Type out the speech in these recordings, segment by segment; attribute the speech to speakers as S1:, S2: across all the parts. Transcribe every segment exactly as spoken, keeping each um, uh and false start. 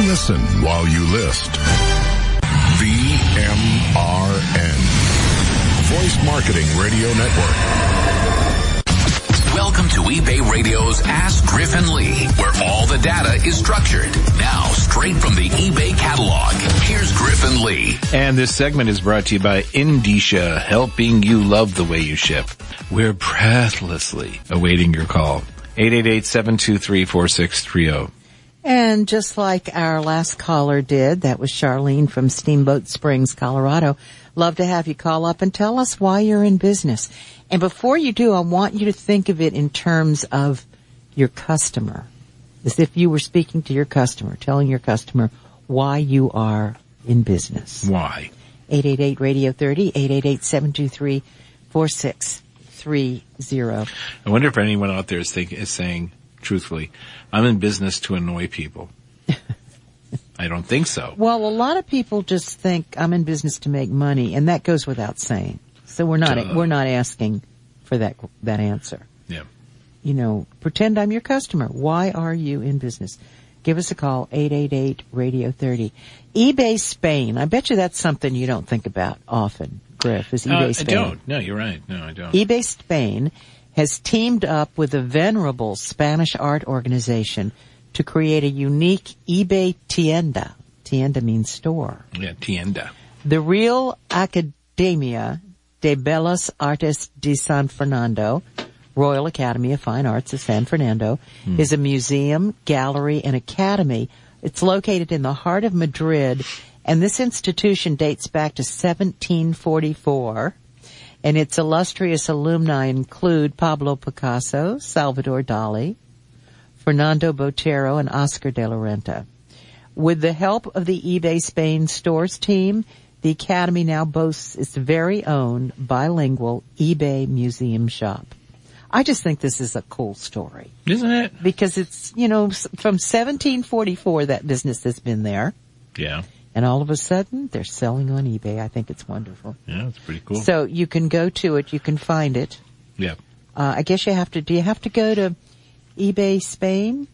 S1: Listen while you list. V M R N. Voice Marketing Radio Network.
S2: Welcome to eBay Radio's Ask Griff and Lee, where all the data is structured. Now, straight from the eBay catalog, here's Griff and Lee.
S3: And this segment is brought to you by Indicia, helping you love the way you ship. We're breathlessly awaiting your call. eight eight eight, seven two three, four six three zero.
S4: And just like our last caller did, that was Charlene from Steamboat Springs, Colorado. Love to have you call up and tell us why you're in business. And before you do, I want you to think of it in terms of your customer, as if you were speaking to your customer, telling your customer why you are in business.
S3: Why?
S4: eight eight eight, radio thirty, eight eight eight, seven two three, four six three zero.
S3: I wonder if anyone out there is, think, is saying, truthfully, I'm in business to annoy people. I don't think so.
S4: Well, a lot of people just think I'm in business to make money, and that goes without saying. So we're not
S3: Duh.
S4: we're not asking for that that answer.
S3: Yeah.
S4: You know, pretend I'm your customer. Why are you in business? Give us a call, eight eight eight, radio thirty. eBay Spain. I bet you that's something you don't think about often, Griff, is eBay
S3: uh,
S4: Spain.
S3: I don't. No, you're right. No, I don't.
S4: eBay Spain has teamed up with a venerable Spanish art organization to create a unique eBay tienda. Tienda means store.
S3: Yeah, tienda.
S4: The Real Academia de Bellas Artes de San Fernando, Royal Academy of Fine Arts of San Fernando, hmm. is a museum, gallery, and academy. It's located in the heart of Madrid, and this institution dates back to seventeen forty-four. And its illustrious alumni include Pablo Picasso, Salvador Dali, Fernando Botero, and Oscar de la Renta. With the help of the eBay Spain stores team, the Academy now boasts its very own bilingual eBay museum shop. I just think this is a cool story.
S3: Isn't it?
S4: Because it's, you know, from seventeen forty-four that business has been there.
S3: Yeah.
S4: And all of a sudden, they're selling on eBay. I think it's wonderful.
S3: Yeah, it's pretty cool.
S4: So you can go to it. You can find it.
S3: Yeah.
S4: Uh, I guess you have to, do you have to go to eBay Spain?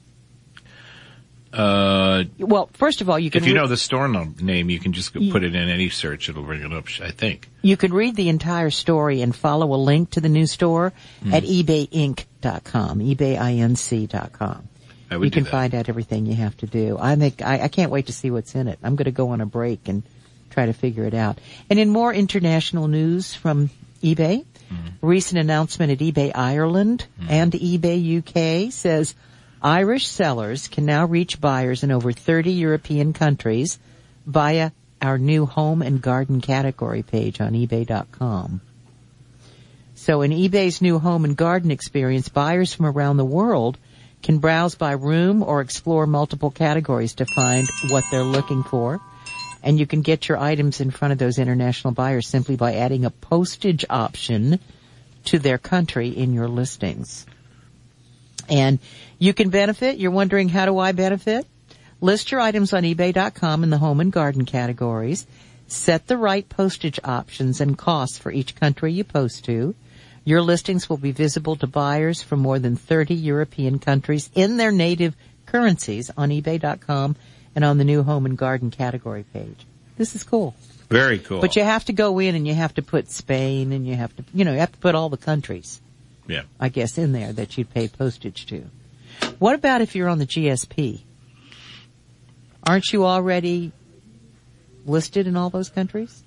S3: Uh,
S4: well, first of all, you can...
S3: If you
S4: re-
S3: know the store no- name, you can just go put it in any search. It'll bring it up, I think.
S4: You can read the entire story and follow a link to the new store mm. at ebay inc dot com, ebay inc dot com.
S3: I would
S4: you
S3: do
S4: can
S3: that.
S4: find out everything you have to do. I think I, I can't wait to see what's in it. I'm going to go on a break and try to figure it out. And in more international news from eBay, mm. recent announcement at eBay Ireland mm. and eBay U K says Irish sellers can now reach buyers in over thirty European countries via our new home and garden category page on ebay dot com. So in eBay's new home and garden experience, buyers from around the world can browse by room or explore multiple categories to find what they're looking for. And you can get your items in front of those international buyers simply by adding a postage option to their country in your listings. And you can benefit. You're wondering, how do I benefit? List your items on ebay dot com in the home and garden categories. Set the right postage options and costs for each country you post to. Your listings will be visible to buyers from more than thirty European countries in their native currencies on ebay dot com and on the new home and garden category page. This is cool.
S3: Very cool.
S4: But you have to go in and you have to put Spain and you have to, you know, you have to put all the countries,
S3: yeah,
S4: I guess, in there that you'd pay postage to. What about if you're on the G S P? Aren't you already listed in all those countries?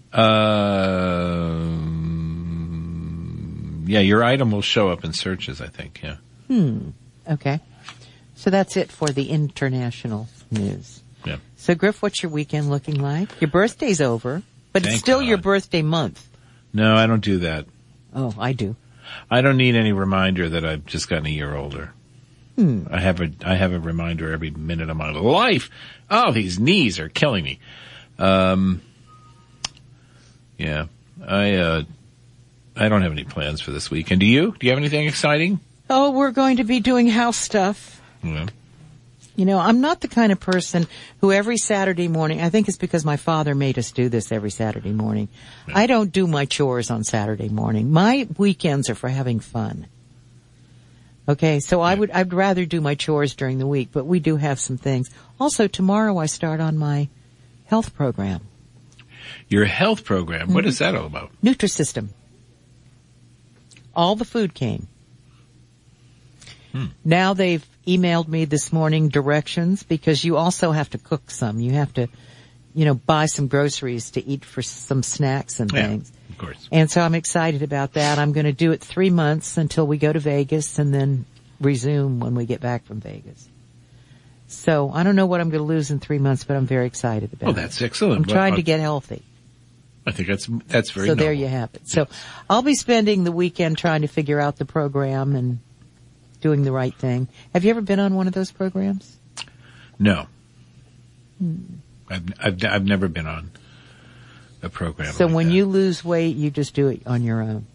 S3: Um... Yeah, your item will show up in searches, I think, yeah.
S4: Hmm. Okay. So that's it for the international news.
S3: Yeah.
S4: So, Griff, what's your weekend looking like? Your birthday's over, but
S3: Thank
S4: it's still
S3: God.
S4: your birthday month.
S3: No, I don't do that.
S4: Oh, I do.
S3: I don't need any reminder that I've just gotten a year older.
S4: Hmm.
S3: I have a, I have a reminder every minute of my life. Oh, these knees are killing me. Um, yeah, I, uh, I don't have any plans for this weekend. Do you? Do you have anything exciting?
S4: Oh, we're going to be doing house stuff.
S3: Yeah.
S4: You know, I'm not the kind of person who every Saturday morning, I think it's because my father made us do this every Saturday morning. Yeah. I don't do my chores on Saturday morning. My weekends are for having fun. Okay, so I would, I'd rather do my chores during the week, but we do have some things. Also, tomorrow I start on my health program.
S3: Your health program? Mm-hmm. What is that all about?
S4: Nutrisystem. All the food came. Hmm. Now they've emailed me this morning directions because you also have to cook some. You have to, you know, buy some groceries to eat for some snacks and things.
S3: Yeah, of course.
S4: And so I'm excited about that. I'm going to do it three months until we go to Vegas and then resume when we get back from Vegas. So I don't know what I'm going to lose in three months, but I'm very excited about it.
S3: Oh, that's excellent.
S4: I'm trying
S3: well,
S4: to get healthy.
S3: I think that's, that's very
S4: So
S3: noble.
S4: there you have it. So I'll be spending the weekend trying to figure out the program and doing the right thing. Have you ever been on one of those programs?
S3: No.
S4: Hmm.
S3: I've, I've, I've never been on a program.
S4: So
S3: like
S4: when
S3: that.
S4: you lose weight, you just do it on your own.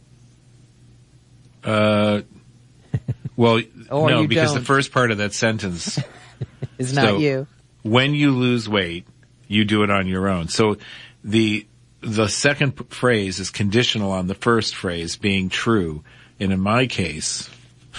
S3: Uh, well,
S4: Or
S3: no,
S4: you
S3: because
S4: don't.
S3: the first part of that sentence
S4: It's
S3: so
S4: not you.
S3: When you lose weight, you do it on your own. So the the second p- phrase is conditional on the first phrase being true. And in my case,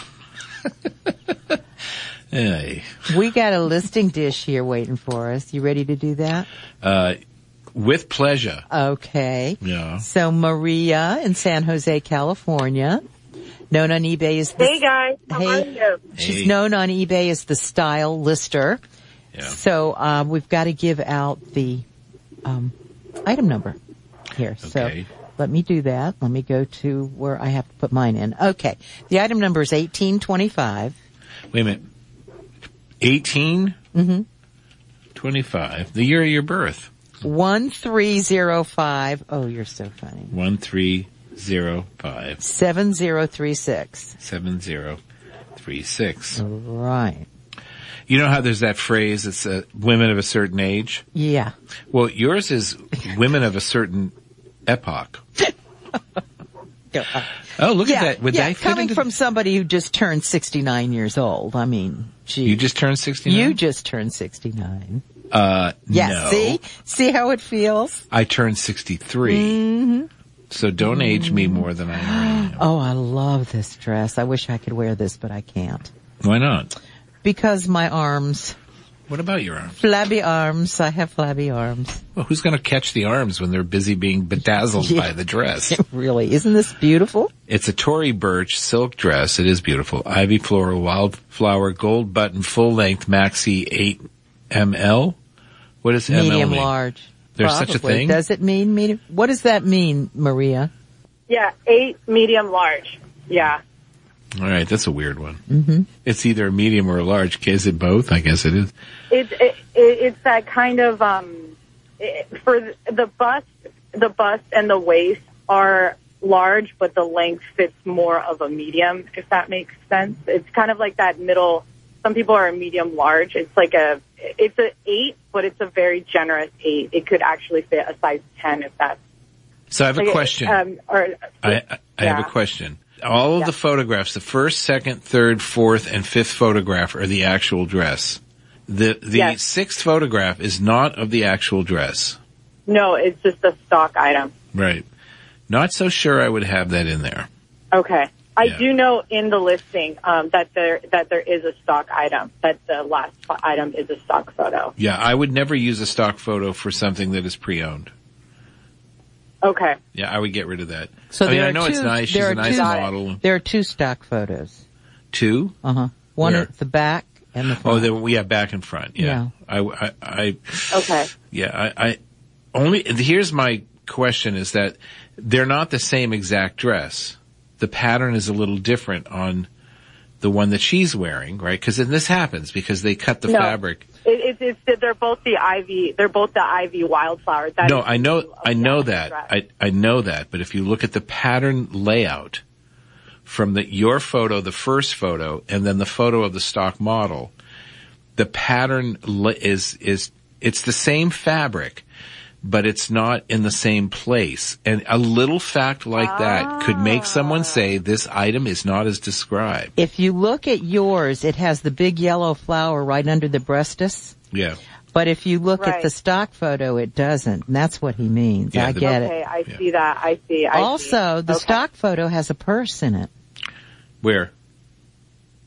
S3: hey,
S4: We got a listing dish here waiting for us. You ready to do that?
S3: uh, with pleasure.
S4: Okay.
S3: Yeah.
S4: So Maria in San Jose, California, known on eBay as the,
S5: Hey guys, how
S4: Hey.
S5: are you?
S4: she's
S3: Hey.
S4: known on eBay as the style lister.
S3: Yeah.
S4: So um, we've got to give out the um, item number here.
S3: Okay.
S4: So let me do that. Let me go to where I have to put mine in. Okay. The item number is eighteen twenty-five.
S3: Wait a minute. eighteen?
S4: Mm-hmm.
S3: twenty-five. The year of your birth.
S4: one three zero five. Oh, you're so funny.
S3: one three zero five
S4: seven zero three six.
S3: seven zero three six.
S4: Right.
S3: You know how there's that phrase, it's uh, women of a certain age?
S4: Yeah.
S3: Well, yours is women of a certain epoch. Oh, look
S4: yeah,
S3: at that. Would
S4: yeah.
S3: that fit
S4: Coming
S3: into
S4: from somebody who just turned sixty-nine years old. I mean, gee.
S3: You just turned sixty-nine?
S4: You just turned sixty-nine.
S3: Uh,
S4: Yeah,
S3: no.
S4: see? See how it feels?
S3: I turned sixty-three.
S4: Mm-hmm.
S3: So don't age me more than I already am.
S4: Oh, I love this dress. I wish I could wear this, but I can't.
S3: Why not?
S4: Because my arms,
S3: What about your arms?
S4: flabby arms, I have flabby arms.
S3: Well, who's going to catch the arms when they're busy being bedazzled
S4: Yeah.
S3: by the dress?
S4: Really, isn't this beautiful?
S3: It's a Tory Burch silk dress. It is beautiful. Ivy floral, wildflower, gold button, full length, maxi eight milliliters. What does M L
S4: Medium
S3: mean?
S4: large.
S3: There's such a
S4: Probably.
S3: thing?
S4: Does it mean medium? What does that mean, Maria?
S5: Yeah, eight, medium, large. Yeah.
S3: All right, that's a weird one.
S4: Mm-hmm.
S3: It's either a medium or a large. Is it both? I guess it is.
S5: It's it, it, it's that kind of um it, for the bust, the bust and the waist are large, but the length fits more of a medium. If that makes sense, it's kind of like that middle. Some people are a medium large. It's like a it's a eight, but it's a very generous eight. It could actually fit a size ten if that's.
S3: So I have a
S5: like,
S3: question.
S5: Um, or
S3: I, I, I have
S5: yeah.
S3: a question. All of
S5: Yeah.
S3: the photographs, the first, second, third, fourth, and fifth photograph are the actual dress. The the
S5: Yes.
S3: sixth photograph is not of the actual dress.
S5: No, it's just a stock item.
S3: Right. Not so sure I would have that in there.
S5: Okay. I
S3: Yeah.
S5: do know in the listing um, that there that there is a stock item, that the last pho- item is a stock photo.
S3: Yeah, I would never use a stock photo for something that is pre-owned.
S5: Okay.
S3: Yeah, I would get rid of that.
S4: So
S3: I mean,
S4: there
S3: I
S4: are
S3: know
S4: two,
S3: it's nice. She's
S4: there
S3: a
S4: are
S3: nice
S4: two,
S3: model.
S4: There are two stock photos.
S3: Two?
S4: Uh-huh. One
S3: Where?
S4: at the back and the
S3: Oh,
S4: front.
S3: then we have back and front. Yeah. I, I, I,
S5: Okay.
S3: yeah, I, I only, here's my question is that they're not the same exact dress. The pattern is a little different on the one that she's wearing, right? Because then this happens because they cut the
S5: No.
S3: fabric.
S5: It, it's it's they're both the ivy. They're both the ivy wildflower. That
S3: No,
S5: is
S3: I know,
S5: the
S3: I know
S5: actual
S3: that.
S5: dress.
S3: I, I know that. But if you look at the pattern layout from the, your photo, the first photo, and then the photo of the stock model, the pattern la- is, is, it's the same fabric, but it's not in the same place. And a little fact like that could make someone say this item is not as described.
S4: If you look at yours, it has the big yellow flower right under the breastus.
S3: Yeah.
S4: But if you look at
S5: Right.
S4: the stock photo, it doesn't. And that's what he means.
S3: Yeah,
S4: I
S3: the-
S4: get
S5: Okay,
S4: it.
S5: I
S3: Yeah.
S5: see that. I see. I
S4: Also,
S5: see.
S4: the
S5: Okay.
S4: stock photo has a purse in it.
S3: Where?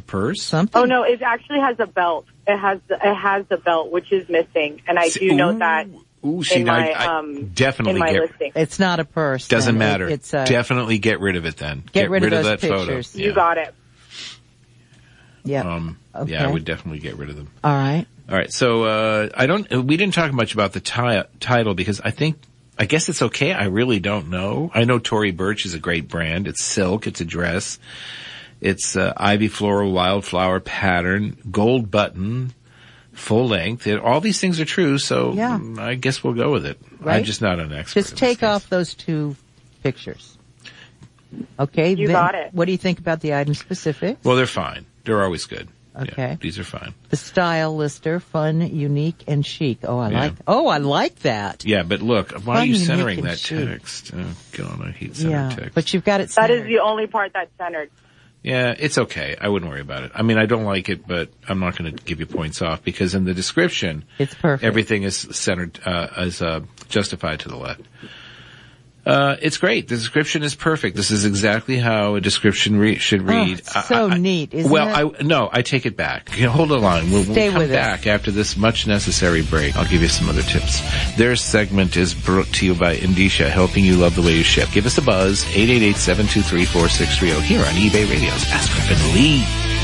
S3: purse?
S4: Something.
S5: Oh no, it actually has a belt. It has it has the belt, which is missing, and I do
S3: Ooh,
S5: know that
S3: ooh, see,
S5: in my
S3: I, I
S5: um
S3: definitely
S5: in my
S3: get,
S5: listing.
S4: It's not a purse.
S3: Doesn't
S4: then.
S3: matter.
S4: It, it's a,
S3: definitely get rid of it then.
S4: Get, get rid, rid of, those
S3: that
S4: pictures.
S3: photo.
S5: You
S3: yeah.
S5: got it.
S4: Yeah.
S3: Um,
S4: okay.
S3: Yeah, I would definitely get rid of them.
S4: All right.
S3: All right, so uh I don't. We didn't talk much about the ti- title because I think. I guess it's okay. I really don't know. I know Tory Burch is a great brand. It's silk. It's a dress. It's uh, ivy floral wildflower pattern, gold button, full length. It, all these things are true, so
S4: Yeah.
S3: um, I guess we'll go with it.
S4: Right?
S3: I'm just not an expert.
S4: Just take off those two pictures. Okay.
S5: You
S4: then,
S5: got it.
S4: What do you think about the item specifics?
S3: Well, they're fine. They're always good.
S4: Okay.
S3: Yeah, these are fine.
S4: The style lister, fun, unique, and chic. Oh, I
S3: Yeah.
S4: like. Oh, I like that.
S3: Yeah, but look, why
S4: Fun,
S3: are you
S4: unique,
S3: centering
S4: and
S3: that
S4: chic.
S3: text? Oh, God, I hate centered
S4: Yeah,
S3: text.
S4: but you've got it.
S5: That is
S4: centered.
S5: the only part that's centered.
S3: Yeah, it's okay. I wouldn't worry about it. I mean, I don't like it, but I'm not going to give you points off because in the description,
S4: It's perfect.
S3: everything is centered, uh, is, uh, justified to the left. Uh, it's great. The description is perfect. This is exactly how a description re- should read.
S4: Oh, so
S3: I, I,
S4: neat, isn't
S3: well,
S4: it?
S3: I, no, I take it back. You know, hold the line. We'll, we'll
S4: Stay
S3: come
S4: with it.
S3: back after this much necessary break. I'll give you some other tips. Their segment is brought to you by Indicia, helping you love the way you ship. Give us a buzz, eight eight eight, seven two three, four six three zero here on eBay Radio's Ask Griffin Lee.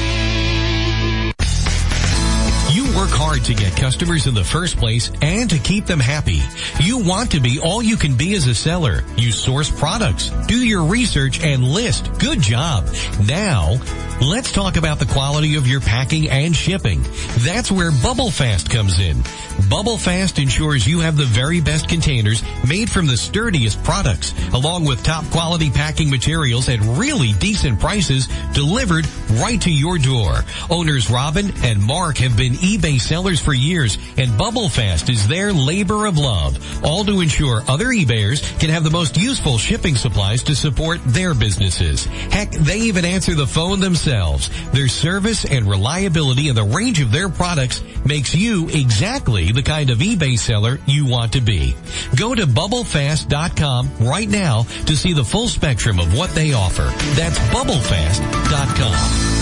S6: Work hard to get customers in the first place and to keep them happy. You want to be all you can be as a seller. You source products, do your research, and list. Good job. Now, let's talk about the quality of your packing and shipping. That's where Bubble Fast comes in. Bubble Fast ensures you have the very best containers made from the sturdiest products, along with top quality packing materials at really decent prices delivered right to your door. Owners Robin and Mark have been eBay sellers for years, and Bubble Fast is their labor of love, all to ensure other eBayers can have the most useful shipping supplies to support their businesses. Heck, they even answer the phone themselves. Their service and reliability and the range of their products makes you exactly the kind of eBay seller you want to be. Go to bubble fast dot com right now to see the full spectrum of what they offer. That's bubble fast dot com.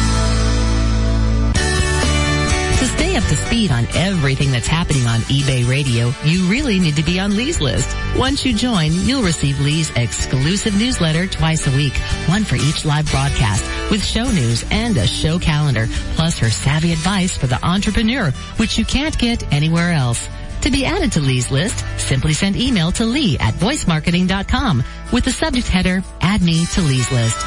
S7: To stay up to speed on everything that's happening on eBay Radio, you really need to be on Lee's list. Once you join, you'll receive Lee's exclusive newsletter twice a week, one for each live broadcast, with show news and a show calendar, plus her savvy advice for the entrepreneur, which you can't get anywhere else. To be added to Lee's list, simply send email to Lee at voice marketing dot com with the subject header, Add Me to Lee's List.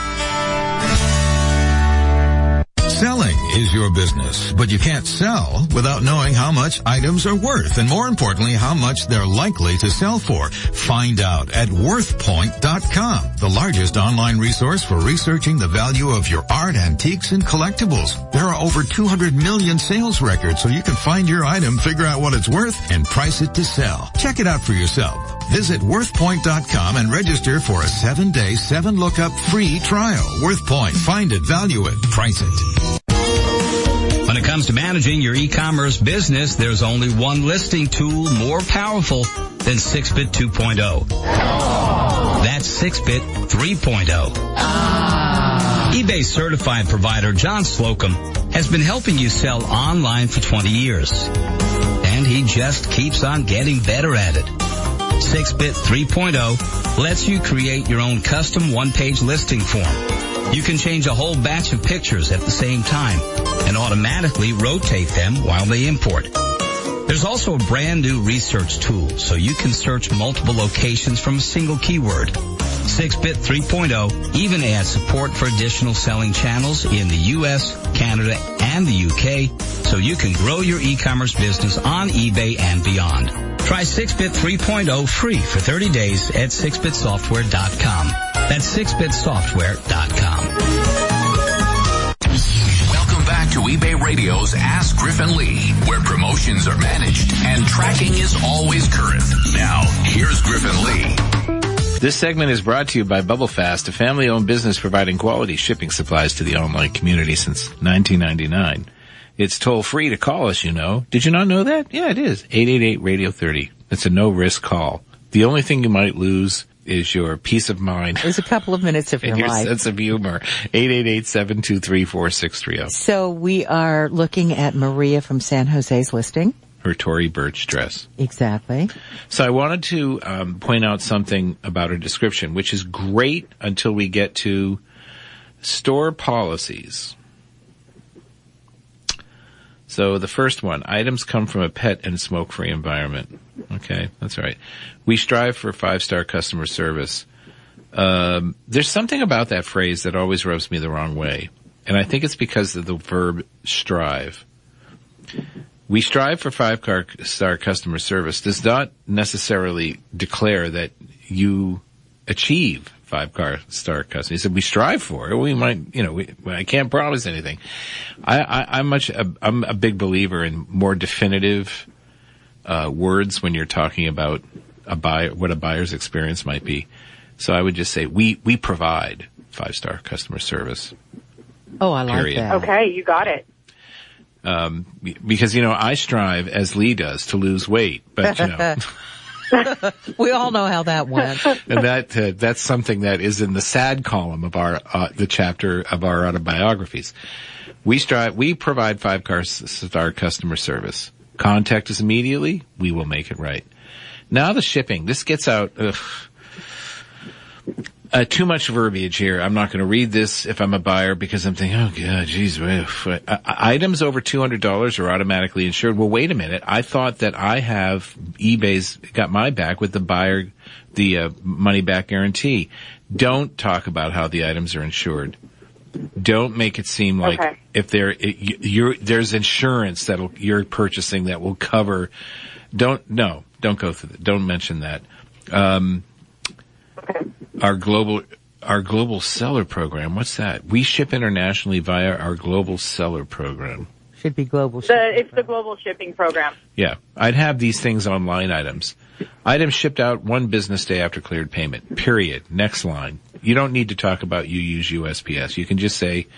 S8: Selling is your business, but you can't sell without knowing how much items are worth and, more importantly, how much they're likely to sell for. Find out at worth point dot com, the largest online resource for researching the value of your art, antiques, and collectibles. There are over two hundred million sales records, so you can find your item, figure out what it's worth, and price it to sell. Check it out for yourself. Visit worth point dot com and register for a seven-day, seven-lookup free trial. WorthPoint. Find it, value it, price it.
S9: When it comes to managing your e-commerce business, there's only one listing tool more powerful than six bit two point oh. That's six bit three point oh. eBay certified provider John Slocum has been helping you sell online for twenty years. And he just keeps on getting better at it. six bit three point oh lets you create your own custom one-page listing form. You can change a whole batch of pictures at the same time and automatically rotate them while they import. There's also a brand new research tool so you can search multiple locations from a single keyword. six bit three point oh even adds support for additional selling channels in the U S, Canada, and the U K so you can grow your e-commerce business on eBay and beyond. Try six bit three point oh free for thirty days at six bit software dot com. That's six bit software dot com.
S2: Welcome back to eBay Radio's Ask Griffin Lee, where promotions are managed and tracking is always current. Now, here's Griffin Lee.
S3: This segment is brought to you by Bubble Fast, a family-owned business providing quality shipping supplies to the online community since nineteen ninety-nine. It's toll-free to call us, you know. Did you not know that? Yeah, it is. eight eight eight, radio thirty. It's a no-risk call. The only thing you might lose is your peace of mind.
S4: It's a couple of minutes of your,
S3: and your
S4: life.
S3: sense of humor. eight eight eight, seven two three, four six three zero.
S4: So we are looking at Maria from San Jose's listing.
S3: Her Tory Burch dress.
S4: Exactly.
S3: So I wanted to um, point out something about her description, which is great until we get to store policies. So the first one, items come from a pet and smoke-free environment. Okay, that's right. We strive for five-star customer service. Um, there's something about that phrase that always rubs me the wrong way, and I think it's because of the verb strive. We strive for five-star customer service does not necessarily declare that you achieve five-star customer. He said we strive for it. We might, you know, we, I can't promise anything. I, I, I'm much, I'm a big believer in more definitive uh, words when you're talking about a buyer, what a buyer's experience might be. So I would just say we we provide five-star customer service.
S4: Oh, I like
S3: period.
S4: that.
S5: Okay, you got it.
S3: Um, because, you know, I strive, as Lee does, to lose weight, but, you know.
S4: We all know how that went.
S3: And that, uh, that's something that is in the sad column of our, uh, the chapter of our autobiographies. We strive, we provide five-star customer service. Contact us immediately, we will make it right. Now the shipping, this gets out, ugh. Uh, too much verbiage here. I'm not going to read this if I'm a buyer because I'm thinking, oh god, geez, uh, items over two hundred dollars are automatically insured. Well, wait a minute. I thought that I have eBay's got my back with the buyer, the uh, money back guarantee. Don't talk about how the items are insured. Don't make it seem like
S5: okay.
S3: if there you're, there's insurance that you're purchasing that will cover. Don't no, don't go through that. Don't mention that. Um,
S5: okay.
S3: Our global, our global seller program. What's that? We ship internationally via our global seller program.
S4: Should be global
S5: The,
S4: shipping.
S5: it's the global shipping program.
S3: Yeah. I'd have these things on line items. Items shipped out one business day after cleared payment. Period. Next line. You don't need to talk about you use U S P S. You can just say,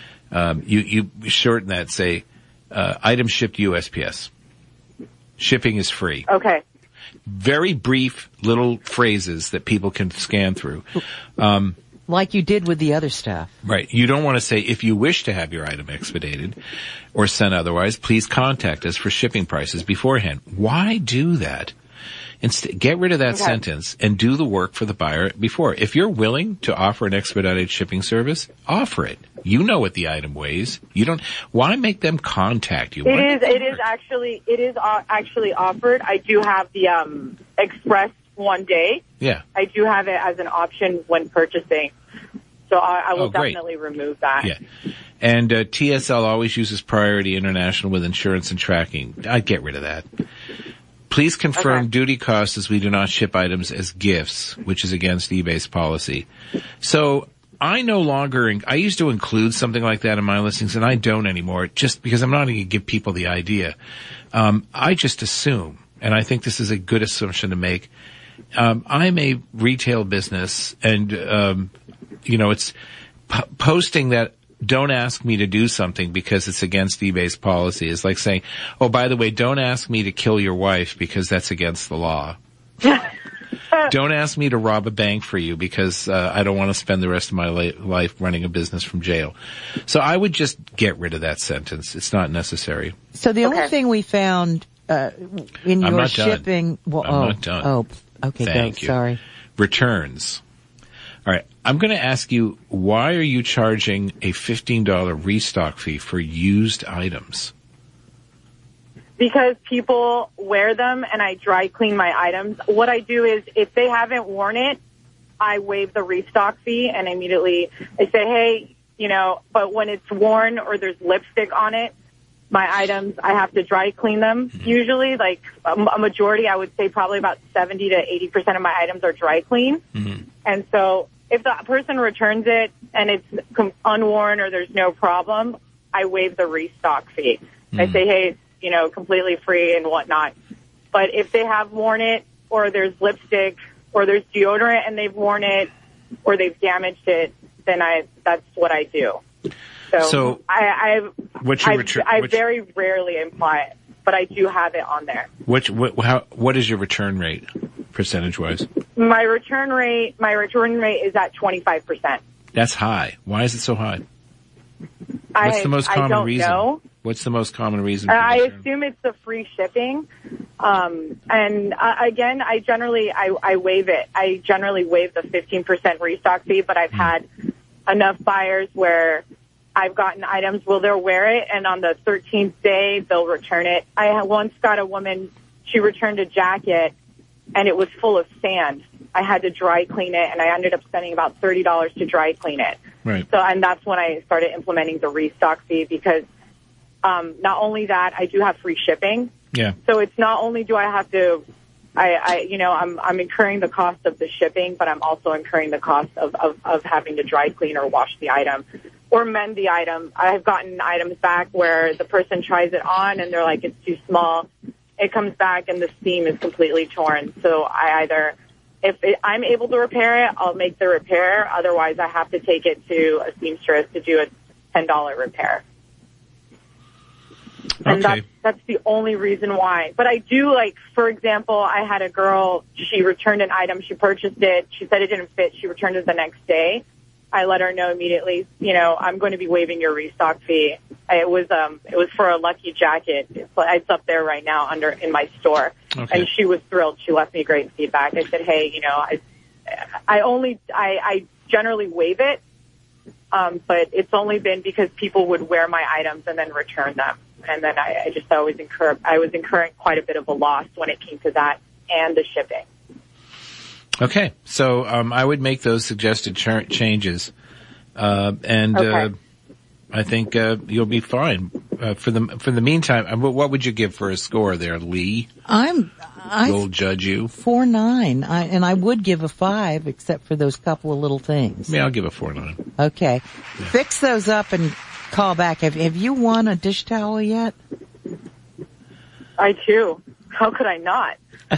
S3: um, you, you shorten that, say, uh, item shipped U S P S. Shipping is free.
S5: Okay.
S3: Very brief little phrases that people can scan through. Um,
S4: like you did with the other stuff.
S3: Right. You don't want to say, if you wish to have your item expedited or sent otherwise, please contact us for shipping prices beforehand. Why do that? Instead, get rid of that okay. sentence and do the work for the buyer before. If you're willing to offer an expedited shipping service, offer it. You know what the item weighs. You don't, why make them contact you?
S5: It why is, it is actually, it is uh, actually offered. I do have the, um, express one day.
S3: Yeah.
S5: I do have it as an option when purchasing. So I, I will
S3: oh,
S5: definitely remove that.
S3: Yeah. And, uh, T S L always uses Priority International with insurance and tracking. I'd get rid of that. Please confirm okay. duty costs as we do not ship items as gifts, which is against eBay's policy. So I no longer, I used to include something like that in my listings, and I don't anymore, just because I'm not going to give people the idea. Um, I just assume, and I think this is a good assumption to make, um, I'm a retail business, and, um, you know, it's p- posting that don't ask me to do something because it's against eBay's policy. It's like saying, oh, by the way, don't ask me to kill your wife because that's against the law. Don't ask me to rob a bank for you because uh, I don't want to spend the rest of my la- life running a business from jail. So I would just get rid of that sentence. It's not necessary.
S4: So the
S5: okay.
S4: only thing we found uh, in
S3: I'm
S4: your
S3: not
S4: shipping...
S3: Done.
S4: Well,
S3: I'm
S4: oh,
S3: not done.
S4: Oh, okay,
S3: Thank
S4: go.
S3: you.
S4: Sorry.
S3: Returns. All right. I'm going to ask you, why are you charging a fifteen dollars restock fee for used items?
S5: Because people wear them and I dry clean my items. What I do is if they haven't worn it, I waive the restock fee and immediately I say, hey, you know, but when it's worn or there's lipstick on it, my items, I have to dry clean them. Mm-hmm. Usually, like a, a majority, I would say probably about seventy to eighty percent of my items are dry clean. Mm-hmm. And so if the person returns it and it's unworn or there's no problem, I waive the restock fee. Mm-hmm. I say, hey, it's, you know, completely free and whatnot. But if they have worn it or there's lipstick or there's deodorant and they've worn it or they've damaged it, then I that's what I do. So,
S3: so
S5: I, I've,
S3: what's your
S5: I've,
S3: return?
S5: I
S3: which,
S5: very rarely imply it, but I do have it on there.
S3: Which, what, how, what is your return rate, percentage-wise?
S5: My return rate, my return rate is at twenty-five percent.
S3: That's high. Why is it so high?
S5: I,
S3: What's the most common
S5: I don't
S3: reason?
S5: know.
S3: What's the most common reason?
S5: Uh,
S3: For
S5: I
S3: return?
S5: assume it's the free shipping. Um, and uh, again, I generally, I, I waive it. I generally waive the fifteen percent restock fee, but I've
S3: Mm.
S5: had enough buyers where I've gotten items, well, they'll wear it, and on the thirteenth day, they'll return it. I once got a woman, she returned a jacket, and it was full of sand. I had to dry clean it, and I ended up spending about thirty dollars to dry clean it.
S3: Right.
S5: So, and that's when I started implementing the restock fee, because um, not only that, I do have free shipping.
S3: Yeah.
S5: So it's not only do I have to, I, I you know, I'm I'm incurring the cost of the shipping, but I'm also incurring the cost of, of, of having to dry clean or wash the item or mend the item. I've gotten items back where the person tries it on and they're like, it's too small. It comes back and the seam is completely torn. So I either, if it, I'm able to repair it, I'll make the repair. Otherwise, I have to take it to a seamstress to do a ten dollars repair. And
S3: Okay.
S5: that's, that's the only reason why. But I do, like, for example, I had a girl, she returned an item, she purchased it, she said it didn't fit, she returned it the next day. I let her know immediately, you know, I'm going to be waiving your restock fee. It was, um, it was for a Lucky jacket. It's, it's up there right now under, in my store.
S3: Okay.
S5: And she was thrilled. She left me great feedback. I said, hey, you know, I, I only, I, I generally waive it. Um, but it's only been because people would wear my items and then return them. And then I, I just always incur, I was incurring quite a bit of a loss when it came to that and the shipping.
S3: Okay. So, um, I would make those suggested ch- changes. Uh, and,
S5: Okay.
S3: uh, I think, uh, you'll be fine. Uh, for the, for the meantime, uh, what would you give for a score there, Lee?
S4: I'm, I,
S3: We'll judge you.
S4: four nine, I, and I would give a five except for those couple of little things.
S3: Yeah, I'll give a four nine.
S4: Okay. Fix those up and call back. Have, have you won a dish towel yet?
S5: I too. How could I not?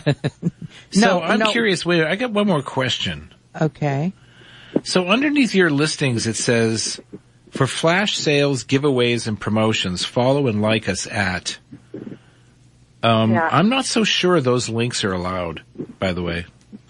S3: So
S4: No,
S3: I'm
S4: no.
S3: curious. Wait, I got one more question.
S4: Okay.
S3: So underneath your listings, it says, for flash sales, giveaways, and promotions, follow and like us at. Um,
S5: Yeah.
S3: I'm not so sure those links are allowed, by the way.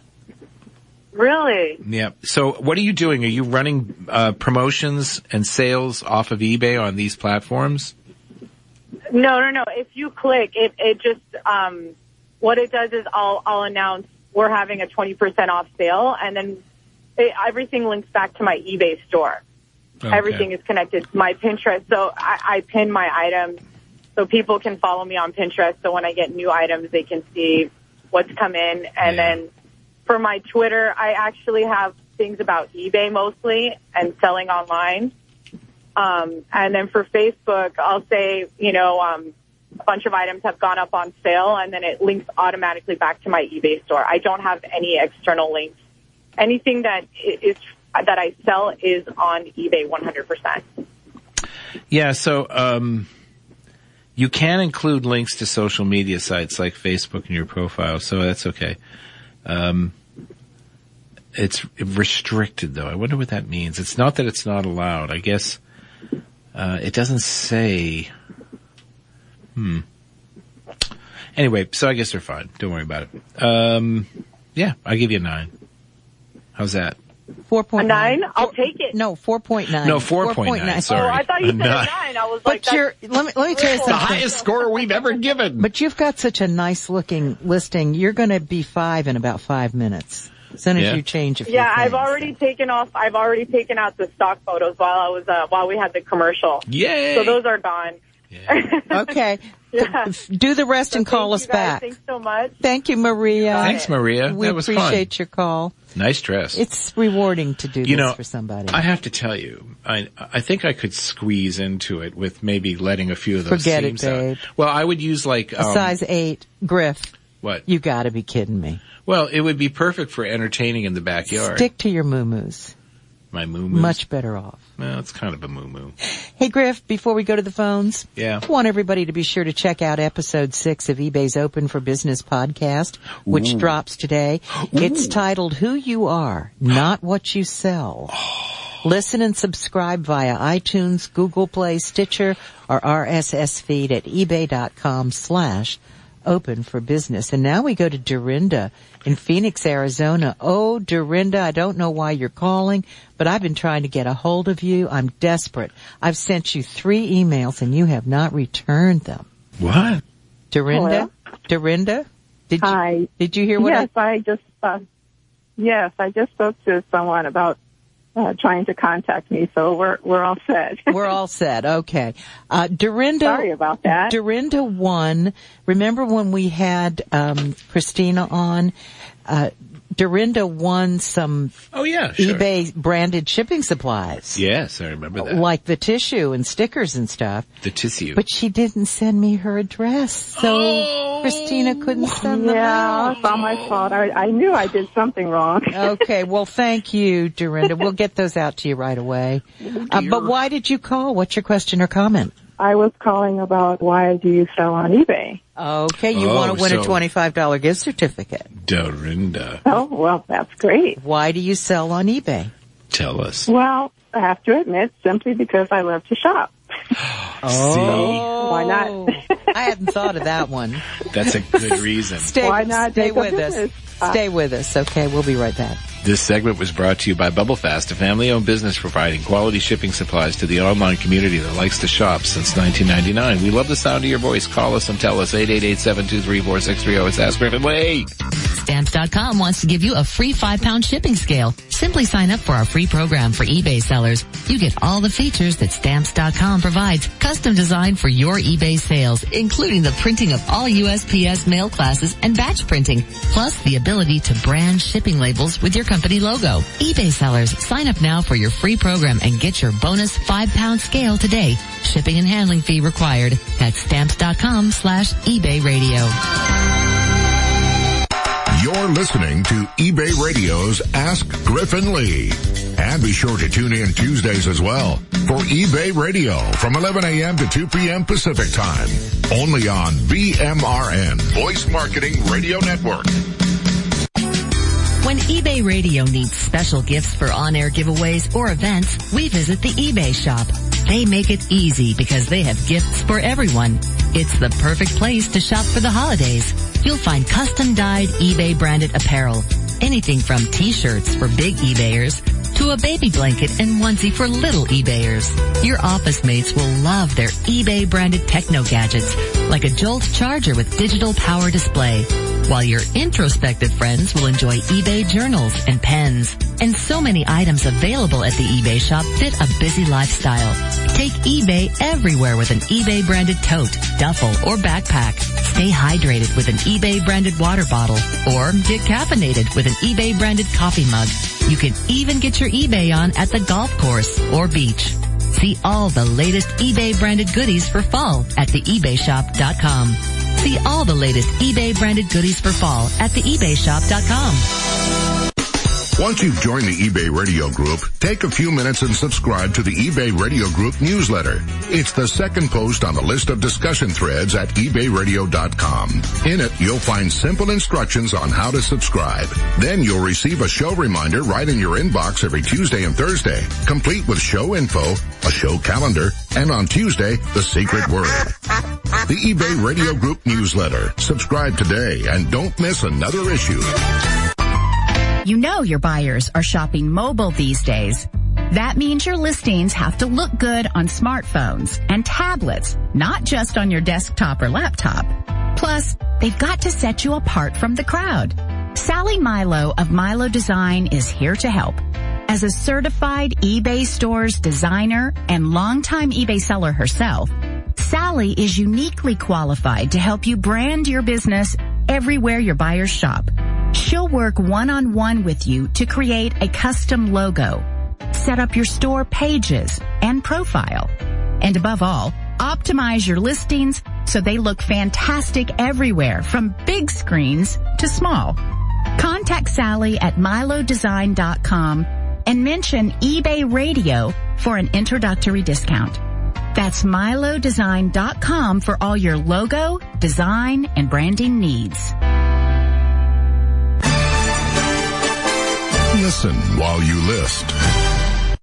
S5: Really?
S3: Yeah. So what are you doing? Are you running uh, promotions and sales off of eBay on these platforms?
S5: No, no, no. If you click, it, it just, um, what it does is I'll, I'll announce we're having a twenty percent off sale, and then it, everything links back to my eBay store.
S3: Okay.
S5: Everything is connected to my Pinterest. So I, I pin my items so people can follow me on Pinterest. So when I get new items, they can see what's come in. And
S3: Yeah.
S5: then for my Twitter, I actually have things about eBay mostly and selling online. Um, and then for Facebook, I'll say, you know, um, a bunch of items have gone up on sale, and then it links automatically back to my eBay store. I don't have any external links. Anything that is that I sell is on eBay one hundred percent.
S3: Yeah. So um, you can include links to social media sites like Facebook in your profile, so that's okay. Um, it's restricted, though. I wonder what that means. It's not that it's not allowed. I guess uh, it doesn't say. Hmm. Anyway, so I guess they're fine. Don't worry about it. Um, yeah, I'll give you a nine. How's that?
S4: four point nine.
S5: A nine? I'll take it.
S4: No, four point nine.
S3: No, four point nine. Sorry.
S5: Oh, I thought you said a
S3: Nine.
S5: nine. I was
S4: But
S5: like,
S4: you're, let me, let me tell you
S5: The
S3: The
S4: something.
S3: highest score we've ever given.
S4: But you've got such a nice looking listing. You're going to be five in about five minutes. As soon as
S3: Yeah.
S4: you change a few
S5: yeah, I've
S4: things.
S5: already taken off. I've already taken out the stock photos while I was uh, while we had the commercial.
S3: Yay!
S5: So those are gone.
S3: Yeah.
S4: Okay.
S5: Yeah.
S4: Do the rest
S5: So
S4: and call
S5: thank
S4: us
S5: you guys.
S4: back.
S5: Thanks so much.
S4: Thank you, Maria.
S3: Thanks, Maria.
S4: We
S3: that was
S4: appreciate
S3: fun.
S4: your call.
S3: Nice dress.
S4: It's rewarding to do
S3: You
S4: this
S3: know,
S4: for somebody.
S3: I have to tell you, I I think I could squeeze into it with maybe letting a few of those
S4: Forget it,
S3: seams out.
S4: babe.
S3: Well, I would use like
S4: a
S3: um,
S4: size eight, Griff.
S3: what?
S4: You got to be kidding me.
S3: Well, it would be perfect for entertaining in the backyard.
S4: Stick to your moo-moos.
S3: My moo
S4: Much better off.
S3: Well, it's kind of a moo moo.
S4: Hey, Griff, before we go to the phones,
S3: Yeah.
S4: I want everybody to be sure to check out episode six of eBay's Open for Business podcast, which
S3: Ooh.
S4: drops today. It's titled Who You Are, Not What You Sell. Listen and subscribe via iTunes, Google Play, Stitcher, or R S S feed at ebay.com slash open for business. And now we go to Dorinda in Phoenix, Arizona. Oh, Dorinda, I don't know why you're calling, but I've been trying to get a hold of you. I'm desperate. I've sent you three emails and you have not returned them.
S3: What?
S4: Dorinda? Hello? Dorinda? Did
S10: Hi.
S4: You, did you hear what
S10: yes,
S4: I...
S10: I just, uh, yes, I just spoke to someone about Uh, trying to contact me, so we're we're all set.
S4: We're all set. Okay, uh, Dorinda.
S10: Sorry about that.
S4: Dorinda won. Remember when we had um, Christina on? Uh, Dorinda won some
S3: oh yeah sure.
S4: eBay branded shipping supplies.
S3: Yes, I remember that.
S4: Like the tissue and stickers and stuff.
S3: The tissue.
S4: But she didn't send me her address, so oh. Christina couldn't send them
S10: yeah,
S4: out.
S10: Yeah, it's not my fault. I, I knew I did something wrong.
S4: Okay, well, thank you, Dorinda. We'll get those out to you right away.
S3: Oh,
S4: uh, but why did you call? What's your question or comment?
S10: I was calling about why do you sell on eBay?
S4: Okay, you
S3: oh,
S4: want to win
S3: so
S4: a twenty-five dollars gift certificate.
S3: Dorinda.
S10: Oh, well, that's great.
S4: Why do you sell on eBay?
S3: Tell us.
S10: Well, I have to admit, simply because I love to shop.
S4: Oh,
S10: so, why not?
S4: I hadn't thought of that one.
S3: That's a good reason.
S4: Stay,
S10: why not
S4: stay
S10: take
S4: with
S10: a
S4: us.
S10: business?
S4: Stay with us. Okay, we'll be right back.
S3: This segment was brought to you by BubbleFast, a family-owned business providing quality shipping supplies to the online community that likes to shop since nineteen ninety-nine. We love the sound of your voice. Call us and tell us eight eight eight, seven two three, four six three zero. It's Ask Griffin. Wait!
S7: Stamps dot com wants to give you a free five-pound shipping scale. Simply sign up for our free program for eBay sellers. You get all the features that Stamps dot com provides, custom designed for your eBay sales, including the printing of all U S P S mail classes and batch printing, plus the ability to brand shipping labels with your company logo. eBay sellers, sign up now for your free program and get your bonus five-pound scale today. Shipping and handling fee required. That's Stamps dot com slash eBay radio.
S1: You're listening to eBay Radio's Ask Griffin Lee. And be sure to tune in Tuesdays as well for eBay Radio from eleven a.m. to two p.m. Pacific Time. Only on V M R N, Voice Marketing Radio Network.
S7: When eBay Radio needs special gifts for on-air giveaways or events, we visit the eBay shop. They make it easy because they have gifts for everyone. It's the perfect place to shop for the holidays. You'll find custom-dyed eBay-branded apparel. Anything from t-shirts for big eBayers to a baby blanket and onesie for little eBayers. Your office mates will love their eBay-branded techno gadgets, like a Jolt charger with digital power display, while your introspective friends will enjoy eBay journals and pens. And so many items available at the eBay shop fit a busy lifestyle. Take eBay everywhere with an eBay-branded tote, duffel, or backpack. Stay hydrated with an eBay-branded water bottle, or get caffeinated with an eBay-branded coffee mug. You can even get your eBay on at the golf course or beach. See all the latest eBay-branded goodies for fall at the ebay shop dot com. See all the latest eBay-branded goodies for fall at the ebay shop dot com.
S1: Once you've joined the eBay Radio Group, take a few minutes and subscribe to the eBay Radio Group newsletter. It's the second post on the list of discussion threads at ebay radio dot com. In it, you'll find simple instructions on how to subscribe. Then you'll receive a show reminder right in your inbox every Tuesday and Thursday, complete with show info, a show calendar, and on Tuesday, the secret word. The eBay Radio Group newsletter. Subscribe today and don't miss another issue.
S11: You know your buyers are shopping mobile these days. That means your listings have to look good on smartphones and tablets, not just on your desktop or laptop. Plus, they've got to set you apart from the crowd. Sally Milo of Milo Design is here to help. As a certified eBay Stores designer and longtime eBay seller herself, Sally is uniquely qualified to help you brand your business everywhere your buyers shop. She'll work one-on-one with you to create a custom logo, set up your store pages and profile, and above all, optimize your listings so they look fantastic everywhere from big screens to small. Contact Sally at milo design dot com and mention eBay Radio for an introductory discount. That's milo design dot com for all your logo, design, and branding needs.
S1: Listen while you list.